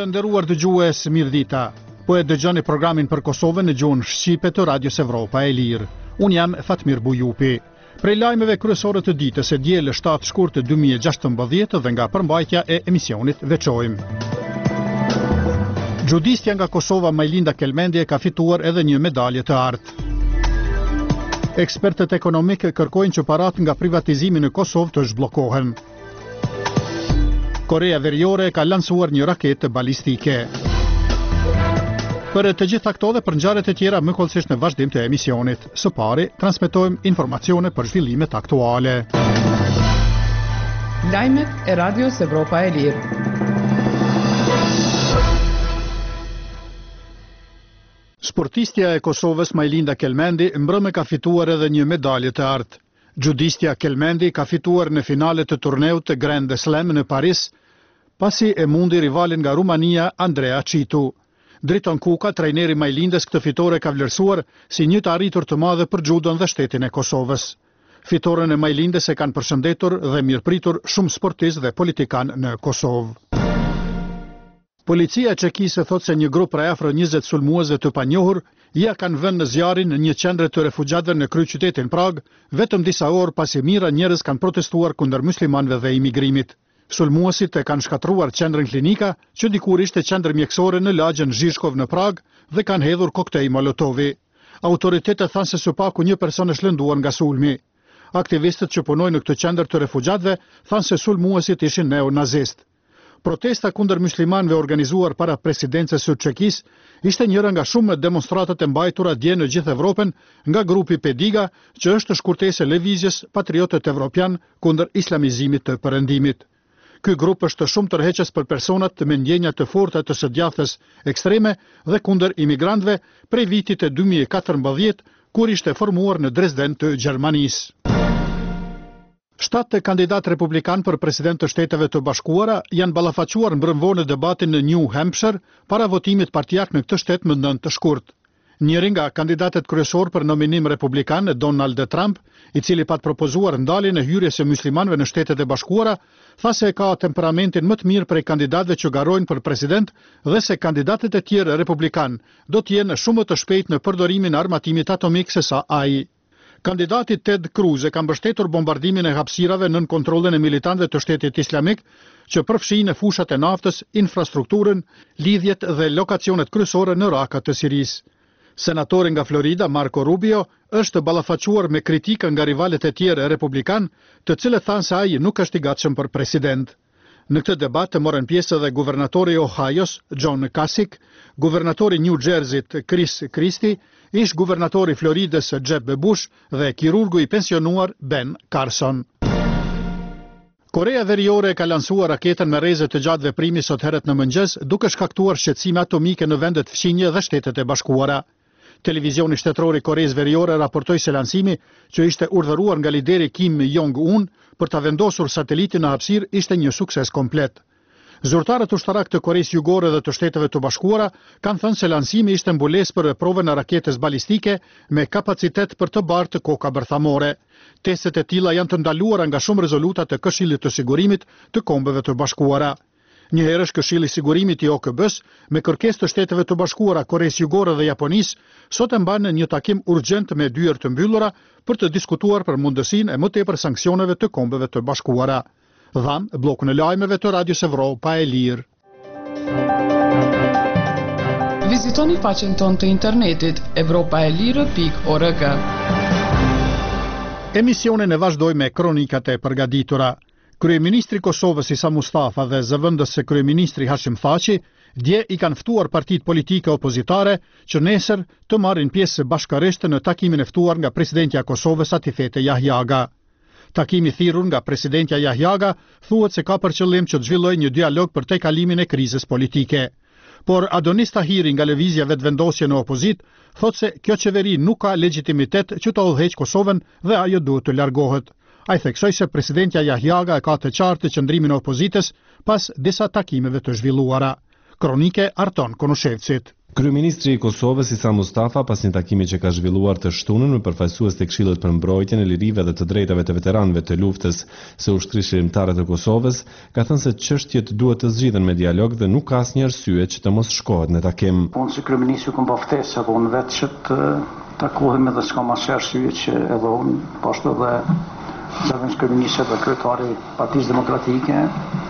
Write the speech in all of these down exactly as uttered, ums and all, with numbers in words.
Të nderuar dëgjues, mirëdita. Po e dëgjoni programin për Kosovën në gjuhën shqipe të Radios Evropa e Lirë. Unë jam Fatmir Bujupi. Prej lajmeve kryesore të ditës e diel shtatë shkurt dy mijë e gjashtëmbëdhjetë dhe nga përmbajtja e emisionit veçojmë. Gjudistja nga Kosova Majlinda Kelmendi ka fituar edhe një medalje të artë. Ekspertët ekonomik kërkojnë që parat nga privatizimi në Kosovë të zhbllokohen. Korea Veriore ka lansuar një raketë balistike. Për të gjitha këto dhe për ngjarjet e tjera më kollësisht në vazhdim të emisionit. Së pari, transmetojmë informacione për zhvillimet aktuale. Lajmet e Radios Evropa e Lirë. Sportistja e Kosovës Majlinda Kelmendi mbrëmë ka fituar edhe një medalje të artë. Gjudistja Kelmendi ka fituar në finalet të turneut të Grand Slam në Paris, pasi e mundi rivalin nga Rumania Andrea Citu. Driton Kuka, trajneri Majlindës, këtë fitore ka vlerësuar si një të arritur të madhe për judon dhe shtetin e Kosovës. Fitoren e Majlindës e kanë përshëndetur dhe mirëpritur shumë sportist dhe politikan në Kosovë. Policia e Çekisë thot se një grup prej afro njëzet sulmuesve të panjohur ja kanë vënë në zjarin në një qendër të refugjatëve në kryeqytetin Prag, vetëm disa orë pasi mijëra njerëz kanë protestuar kundër muslimanëve dhe imigrimit. Sulmuesit e kanë shkatruar qendrën klinika, që dikur ishte qendër mjekësore në lagjën Zhishkov në Prag, dhe kanë hedhur koktej molotovi. Autoritetet thanë se së paku një person është lënduar nga sulmi. Aktivistët që punojnë në këtë qendër të refugjatëve thanë se sulmuesit ishin neonazist. Protesta kundër muslimanëve organizuar para presidencës së Çekisë ishte njëra nga shumë demonstratat e mbajtura dje në gjithë Evropën nga grupi Pediga, që është shkurtesë e lëvizjes Patriotët Evropian kundër islamizimit të perëndimit. Ky grup është shumë tërheqës për personat me ndjenja të forta të së djathtas ekstreme dhe kundër imigrantëve prej vitit e dy mijë e katërmbëdhjetë, kur ishte formuar në Dresden të Gjermanisë. Shtatë kandidatë republikan për president të Shteteve të Bashkuara janë ballafaquar mbrëmvorë në debatin në New Hampshire para votimit partijak në këtë shtet më nëntë të shkurt. Njëri nga kandidatët kryesor për nominim republikan, Donald Trump, i cili pat propozuar ndaljen e hyrjes së muslimanëve në Shtetet e Bashkuara, tha se ka temperamentin më të mirë prej kandidatëve që garojnë për president dhe se kandidatët e tjerë republikan do të jenë shumë të shpejt në përdorimin e armatimit atomik se sa ai. Kandidati Ted Cruz e ka mbështetur bombardimin e hapësirave nën kontrollin e militantëve të Shtetit Islamik, që përfshin në fushat e naftës, infrastrukturën, lidhjet dhe lokacionet kryesore në rakat të Sirisë. Senatori nga Florida, Marco Rubio, është ballafaquar me kritika nga rivalet e tjerë republikan, të cilët thanë se ai nuk është i gatshëm për president. Në këtë debat morën pjesë edhe guvernatori i Ohios, John Kasich, guvernatori New Jerseyt, Chris Christie, ish guvernatori Floridës, Jeb Bush, dhe kirurgu i pensionuar, Ben Carson. Korea Veriore ka lansuar raketën me rreze të gjatë veprimi sot herët në mëngjes, duke shkaktuar shqetësime atomike në vendet fqinje dhe Shtetet e Bashkuara. Televizioni shtetëror i Koreas Veriore raportoi se lansimi, që ishte urdhëruar nga lideri Kim Jong-un për ta vendosur satelitin në hapësirë, ishte një sukses komplet. Zyrtarët ushtarak të Koreas Jugore dhe të Shteteve të Bashkuara kanë thënë se lansimi ishte mbulesë për provën e raketës balistike me kapacitet për të bartë koka bërthamore. Testet e tilla janë të ndaluara nga shumë rezoluta të Këshillit të Sigurimit të Kombeve të Bashkuara. Njëherësh Këshilli i Sigurimit i O K B-s, me kërkesë të Shteteve të Bashkuara, Koreas Jugore dhe Japonisë, sot e mban një takim urgjent me dyert të mbyllura për të diskutuar për mundësinë e më tepër sanksioneve të Kombeve të Bashkuara. Dham, blokun e lajmeve të Radios Evropa e Lirë. Vizitoni faqen tonë të internetit evropaelire pikë org. Emisionin e vazhdoj me kronikat e përgatitura. Kryeministri Kosovës Isa Mustafa dhe zëvendës së kryeministri Hashim Thaçi dje i kanë ftuar partitë politike opozitare që nesër të marrin pjesë bashkërisht në takimin e ftuar nga presidentja e Kosovës Atifete Jahjaga. Takimi thirrur nga presidentja Jahjaga thuhet se ka për qëllim që të zhvillojë një dialog për tejkalimin e krizës politike. Por Adonis Tahiri nga lëvizja vetëvendosje në opozit thotë se kjo qeveri nuk ka legjitimitet që të udhëheqë Kosovën dhe ajo duhet të largohet. Ai theksoi se presidentja Jahjaga e ka të qartë qëndrimin e opozitës pas disa takimeve të zhvilluara. Kronike Arton Konushevcit. Kryeministri i Kosovës Isa Mustafa, pas një takimi që ka zhvilluar të shtunën me përfaqësues të Këshillit për mbrojtjen e lirive dhe të drejtave të veteranëve të luftës së ushtrisë shërimtare të Kosovës, ka thënë se çështjet duhet të zgjidhen me dialog dhe nuk ka asnjë arsye që të mos shkohet në takim. Unë si kryeministri kam pa ftesë apo unë vetë që të takohem edhe s'kam asnjë arsye që edhe unë, po ashtu edhe zakonisht kryeministri dhe kryetari i Partisë Demokratike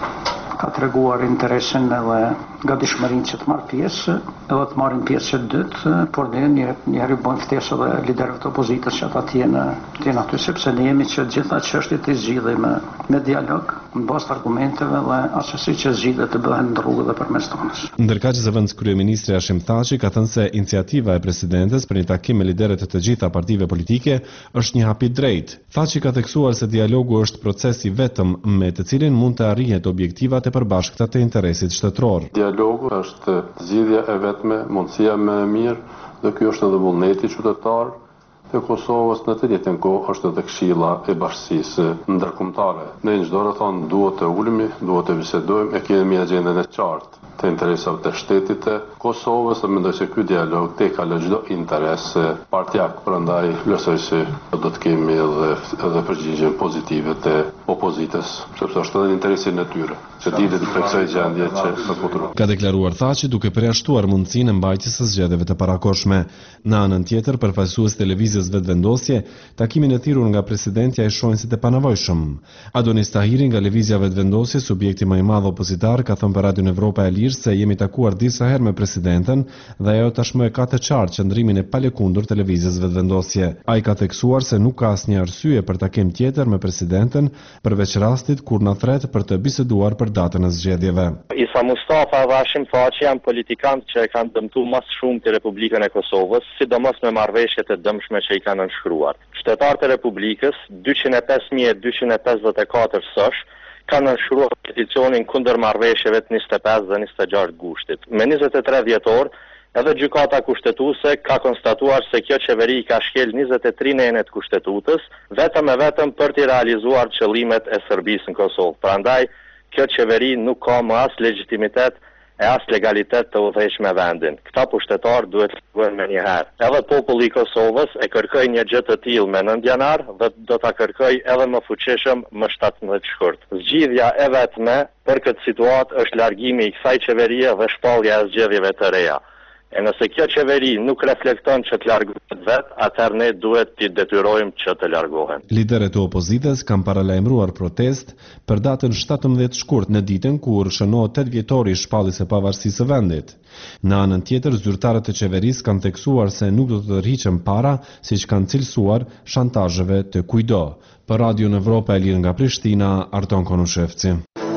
ka treguar interesin edhe gatishmërinë që të marrë pjesë, edhe të marrin pjesë që dytë, por ne një njëherë bëjmë ftesë edhe liderëve të opozitës që ata të jenë të jenë aty, sepse ne jemi që gjitha çështjet të zgjidhim me, me dialog, në bazë të argumenteve dhe asesi që zgjidhet të bëhen në rrugë dhe përmes tonës. Ndërkaq zëvendës kryeministri Hashim Thaçi ka thënë se iniciativa e presidentes për një takim me liderët e të gjitha partive politike është një hap i drejtë. Thaçi ka theksuar se dialogu është procesi vetëm me të cilin mund të arrihet objektivat e përbashkëta të interesit shtetëror. Dialogu është zgjidhja e vetme, mundësia më e mirë dhe ky është edhe vullneti qytetar të Kosovës, në të njëjtën kohë është edhe Këshilla e Bashkisë Ndërkombëtare. Ne çdo rrethon duhet të ulemi, duhet të bisedojmë e kemi agjendën e qartë të interesave të shtetit të Kosovës dhe mendoj se ky dialog te ka çdo interes partijak, prandaj besoj se do të kemi edhe edhe përgjigje pozitive të opozitës, sepse është edhe interesi në tyre që ditë të theksoj gjendje që të futur. Ka deklaruar Thaçi duke përjashtuar mundësinë e mbajtjes së zgjedhjeve të parakohshme. Në anën tjetër, përfaqësues televizijës Vetëvendosje, takimin e thirrur nga presidentja e shohin si të panevojshëm. Adonis Tahiri nga Lëvizja Vetëvendosje, subjekti më i madh opozitar, ka thënë për Radion Evropa e Lirë se jemi takuar disa herë me presidenten dhe ajo tashmë e ka të qartë qëndrimin e palëkundur të Lëvizjes Vetëvendosje. Ai ka theksuar se nuk ka asnjë arsye për takim tjetër me presidenten përveç rastit kur na thret për të biseduar për datën e zgjedhjeve. Isa Mustafa dhe Hashim Thaçi janë politikanë që e kanë dëmtuar më shumë të Republikën e Kosovës, sidomos me marrëveshjet e dëmshme që i kanë nënshkruar. Shtetarët e Republikës, dyqind e pesë mijë dyqind e pesëdhjetë e katër sosh, kanë nënshkruar peticionin kundër marrëveshjeve të njëzet e pesë dhe njëzet e gjashtë gushtit. Me njëzet e tre dhjetor, edhe gjykata kushtetuese ka konstatuar se kjo qeveri ka shkel njëzet e tre nenet kushtetutës, vetëm e vetëm për të realizuar qëllimet e Serbisë në Kosovë. Prandaj, kjo qeveri nuk ka më as legitimitet e as legalitet të udhëheqë me vendin. Këta pushtetar duhet të largohen me një herë. Edhe populli i Kosovës e kërkoi një gjë të tillë me nëntë janar dhe do ta kërkoj edhe më fuqishëm më shtatëmbëdhjetë shkurt. Zgjidhja e vetme për këtë situatë është largimi i kësaj qeverie dhe shpallja e zgjedhjeve të reja. E nëse kjo qeveri nuk reflekton që të largohet vetë, atëherë ne duhet t'i detyrojmë që të largohen. Liderët e opozitës kanë paralajmëruar protest për datën shtatëmbëdhjetë shkurt në ditën kur shënohet tetë vjetori i shpalljes së pavarësisë së vendit. Në anën tjetër, zyrtarët e qeverisë kanë theksuar se nuk do të tërhiqen para, siç kanë cilësuar shantazheve të kujdo. Për Radion Evropa e Lirë nga Prishtina, Arton Konushevci.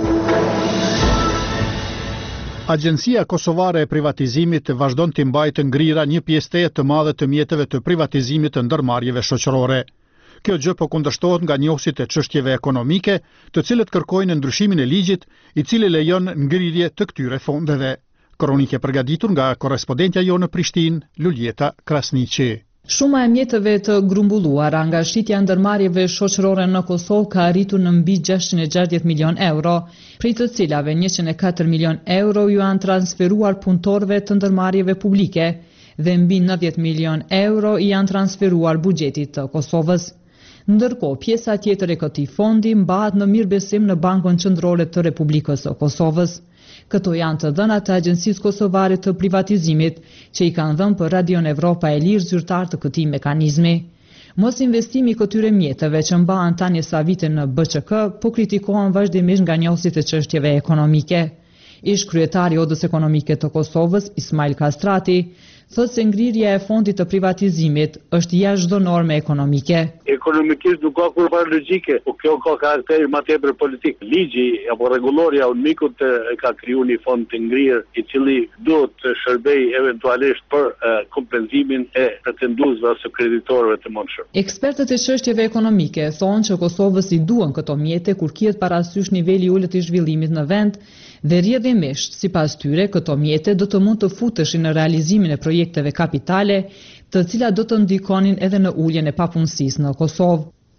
Agjencia Kosovare e Privatizimit vazhdon të mbajtë ngrira një pjesëteje të madhe të mjeteve të privatizimit të ndërmarrjeve shoqërore. Kjo gjë po kundërshtohet nga njohësit e çështjeve ekonomike, të cilët kërkojnë ndryshimin e ligjit, i cili lejon ngrirje të këtyre fondeve. Kronike përgatitur nga korrespondentja jonë në Prishtinë, Luljeta Krasniqi. Shuma e mjeteve të grumbulluara nga shitja e ndërmarrjeve shoqërore në Kosovë ka arritur në mbi gjashtëqind e gjashtëdhjetë milion euro, prej të cilave njëqind e katër milion euro ju janë transferuar punëtorëve të ndërmarrjeve publike dhe mbi nëntëdhjetë milion euro i janë transferuar buxhetit të Kosovës. Ndërkohë, pjesa tjetër e këtij fondi mbahet në mirëbesim në Bankën Qendrore të Republikës së Kosovës. Këto janë të dhënat të Agjencisë Kosovare të Privatizimit, që i kanë dhënë për Radion Evropa e Lirë zyrtar të këtij mekanizmi. Mos investimi i këtyre mjeteve që mbahen tani sa vite në B Q K po kritikohen vazhdimisht nga njohësit e çështjeve ekonomike. Ish kryetari i Odës Ekonomike të Kosovës, Ismail Kastrati, thotë se ngrirja e fondit të privatizimit është jashtë çdo norme ekonomike. Ekonomikisht nuk ka kurrë logjike, por kjo ka karakter më tepër politik. Ligji apo rregullorja unikut e ka krijuar një fond të ngrirë i cili duhet të shërbejë eventualisht për uh, kompensimin e pretenduesve ose kreditorëve të mëndshëm. Ekspertët e çështjeve ekonomike thonë që Kosovës i duan këto mjete kur kihet parasysh niveli i ulët i zhvillimit në vend dhe rrjedhimisht, sipas tyre, këto mjete do të mund të futeshin në realizimin e projekteve kapitale, të cilat do të ndikonin edhe në uljen e papunësisë në Kosovë.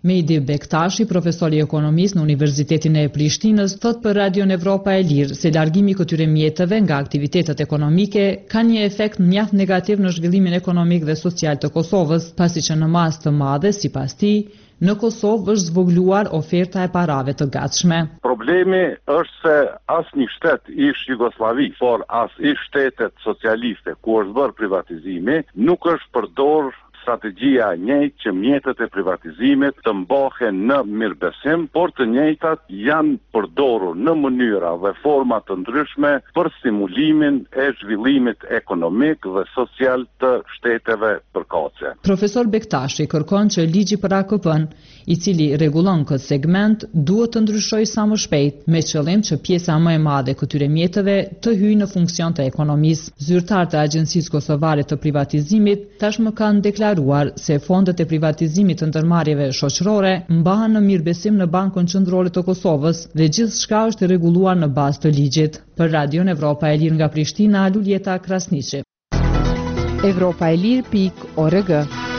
Mehdi Bektashi, profesor i ekonomisë në Universitetin e Prishtinës, thot për Radion Evropa e Lirë se largimi i këtyre mjeteve nga aktivitetet ekonomike ka një efekt mjaft negativ në zhvillimin ekonomik dhe social të Kosovës, pasi që në masë të madhe, sipas tij, në Kosovë është zvogluar oferta e parave të gatshme. Problemi është se asnjë shtet ish Jugosllavi, por as ish shtetet socialiste ku është bërë privatizimi, nuk është përdor strategjia e njëjtë që mjetet e privatizimit të mbahen në mirëbesim, por të njëjtat janë përdorur në mënyra dhe forma të ndryshme për stimulimin e zhvillimit ekonomik dhe social të shteteve përkatëse. Profesor Bektashi kërkon që ligji për A K P-n, i cili rregullon këtë segment, duhet të ndryshojë sa më shpejt, me qëllim që pjesa më e madhe e këtyre mjeteve të hyjë në funksion të ekonomisë. Zyrtar të Agjencisë Kosovare të Privatizimit tashmë kanë deklaruar se fondet e privatizimit të ndërmarrjeve shoqërore mbahen në mirëbesim në Bankën Qendrore të Kosovës dhe gjithçka është rregulluar në bazë të ligjit. Për Radion Evropa e Lirë nga Prishtina, Luljeta Krasniqi. Evropa e Lirë pikë org.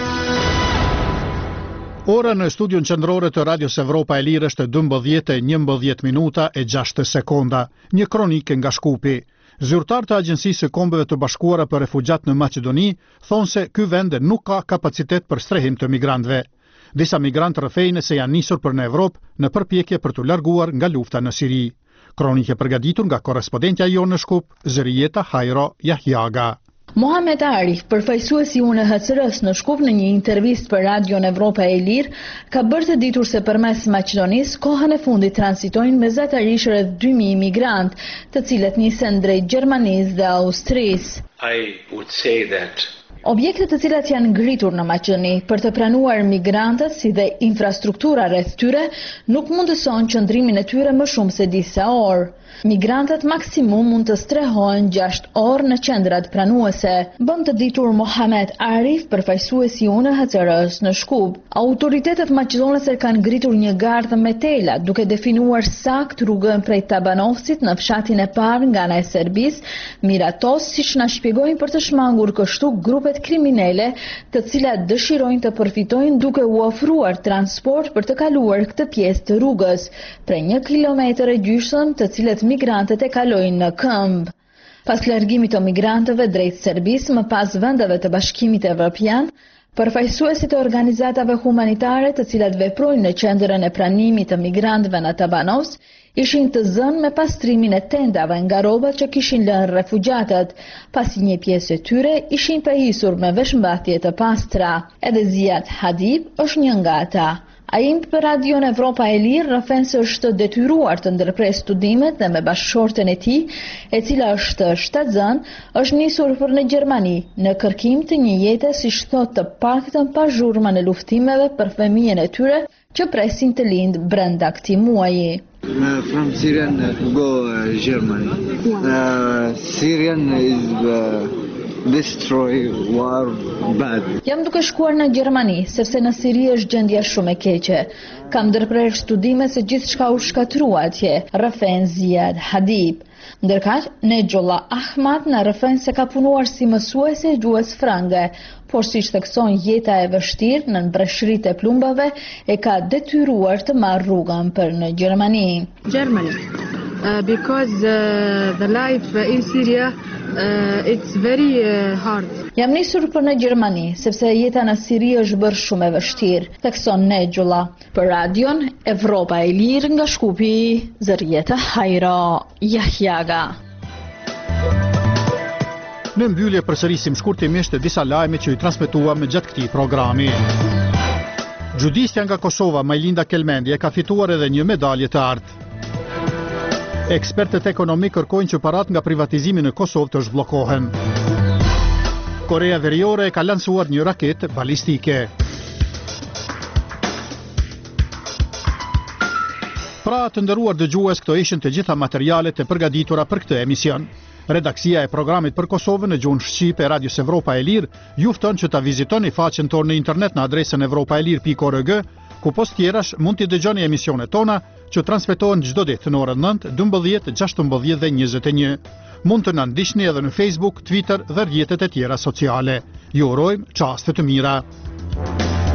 Ora në studion qendrore të Radios Evropa e Lirë është dymbëdhjetë e njëmbëdhjetë minuta e gjashtë sekonda. Një kronike nga Shkupi. Zyrtar të Agjencisë së Kombeve të Bashkuara për Refugjat në Maqedoni thonë se ky vend nuk ka kapacitet për strehim të migrantëve. Disa migrantë rrëfejnë se janë nisur për në Evropë në përpjekje për t'u larguar nga lufta në Siri. Kronike përgatitur nga korrespondentja jonë në Shkup, Zërieta Hajro Jahjaga. Mohamed Arif, përfaqësuesi i U N H C R-s në Shkup, në një intervistë për Radion Evropa e Lirë, ka bërë të ditur se përmes Maqedonisë kohën e fundit transitojnë mesatarisht rreth dy mijë migrantë, të cilët nisen drejt Gjermanisë dhe Austrisë. I would say that Objektet të cilat janë ngritur në Maqedoni për të pranuar migrantët, si dhe infrastruktura rreth tyre, nuk mundëson qëndrimin e tyre më shumë se disa orë. Migrantët maksimum mund të strehohen gjashtë orë në qendrat pranuese, bën të ditur Mohamed Arif, përfaqësuesi i U N H C R-s në Shkup. Autoritetet maqedonese kanë ngritur një gardh me tela, duke definuar sakt rrugën prej Tabanovcit në fshatin e parë nga ana e Serbisë, Miratos, siç na shpjegojnë për të shmangur kështu grupet kriminale, të cilat dëshirojnë të përfitojnë duke u ofruar transport për të kaluar këtë pjesë të rrugës, prej një kilometër e gjysmë, të cilët migrantët e kalojnë në këmbë. Pas largimit të migrantëve drejt Serbisë, më pas vendeve të Bashkimit Evropian, përfaqësuesit e organizatave humanitare të cilat veprojnë në qendrën e pranimit të migrantëve në Tabanovs, ishin të zënë me pastrimin e tendave nga rrobat që kishin lënë refugjatët, pasi një pjesë e tyre ishin prehisur me veshmbathje të pastra. Edhe Ziad Hadib është një nga ata. Ai për Radion Evropa e Lirë rrëfen se është detyruar të ndërpres studimet dhe me bashkëshorten e tij, e cila është shtatzën, është nisur për në Gjermani, në kërkim të një jete siç thotë të paktën pa zhurma në luftimeve për fëmijën e tyre që presin të lindë brenda këtij muaji. Uh, from Syrian uh, to go uh, Germany. Uh, Syrian is uh, destroy war bad. Jam duke shkuar në Gjermani, sepse në Siri është gjendja shumë e keqe. Kam ndërprer studime se gjithçka u shkatrua atje, rrëfen Ziad Hadib. Ndërkaq, Nejollah Ahmad në rrëfen se ka punuar si mësuese gjuhës frange, por siç thekson jeta e vështirë në breshëritë e plumbave e ka detyruar të marrë rrugën për në Gjermani. Germany, uh, because uh, the life in Syria uh, it's very uh, hard. Jam nisur për në Gjermani, sepse jeta në Siri është bërë shumë e vështirë, thekson Nejollah. Për Radion Evropa e Lirë nga Shkupi, Zërieta Hajro Jahjaga. Në mbyllje përsërisim shkurtimisht disa lajme që i transmetuam gjatë këtij programi. Gjudistja nga Kosova, Majlinda Kelmendi, e ka fituar edhe një medalje të artë. Ekspertët ekonomik kërkojnë që parat nga privatizimi në Kosovë të zhbllokohen. Korea Veriore ka lansuar një raketë balistike. Pra të nderuar dëgjues, këto ishin të gjitha materialet e përgatitura për këtë emision. Redaksia e programit për Kosovën në gjuhën shqipe e Radios Evropa e Lirë ju fton që ta vizitoni faqen tonë në internet në adresën evropaelir pikë org, ku post tjerash mund t'i dëgjoni emisionet tona që transmetohen çdo ditë në orën nëntë, dymbëdhjetë, gjashtëmbëdhjetë dhe njëzet e një. Mund të na ndiqni edhe në Facebook, Twitter dhe rrjetet e tjera sociale. Ju urojmë çaste të mira.